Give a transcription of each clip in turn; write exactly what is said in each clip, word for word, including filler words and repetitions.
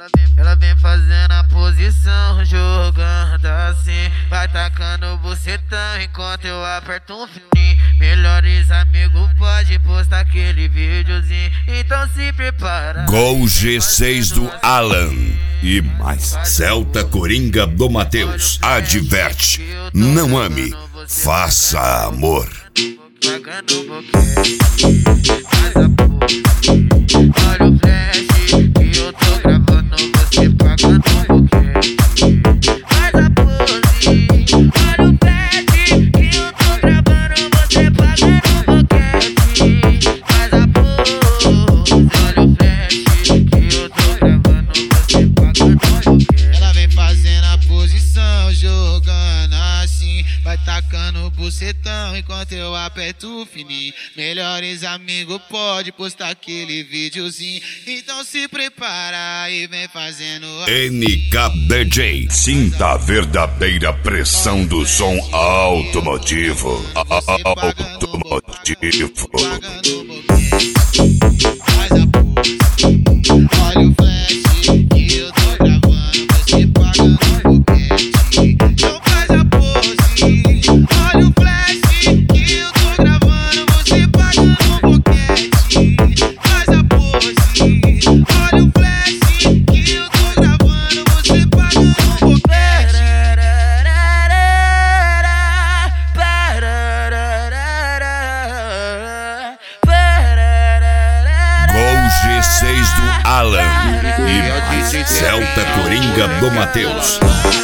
Ela vem, ela vem fazendo a posição, jogando assim, vai tacando o bucetão enquanto eu aperto um fininho. Melhores amigos pode postar aquele videozinho, então se prepara. Gol G seis do Alan e mais Celta Coringa do Matheus. Adverte, não ame, faça amor. Pagando um boquete, faz a porra. Olha o flash que eu tô gravando, você pagando um boquete. Faz a pose, olha o flash que eu tô gravando, você pagando um boquete. Faz a pose, olha o flash que eu tô gravando, você pagando um boquete. Ela vem fazendo a posição, jogando assim, vai tacando o bucetão enquanto eu aperto o fininho. Melhores amigos pode postar aquele videozinho, então se prepara e vem fazendo N K D J, sinta a verdadeira pressão do som automotivo. Automotivo. Faz a pose, olha o flash que eu tô gravando, você pagando um boquete. Então faz a pose, olha o flash que eu tô gravando, você pagando um boquete. Faz a pose, olha o flash que eu tô gravando, você pagando um boquete. Gol G seis do Alan e mais Celta Coringa do Matheus.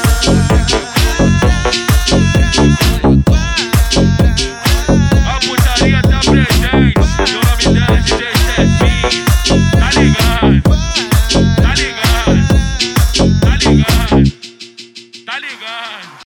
A putaria tá presente, o nome dela é D J Stefinho. Tá ligado? Tá ligado? Tá ligado? Tá ligado?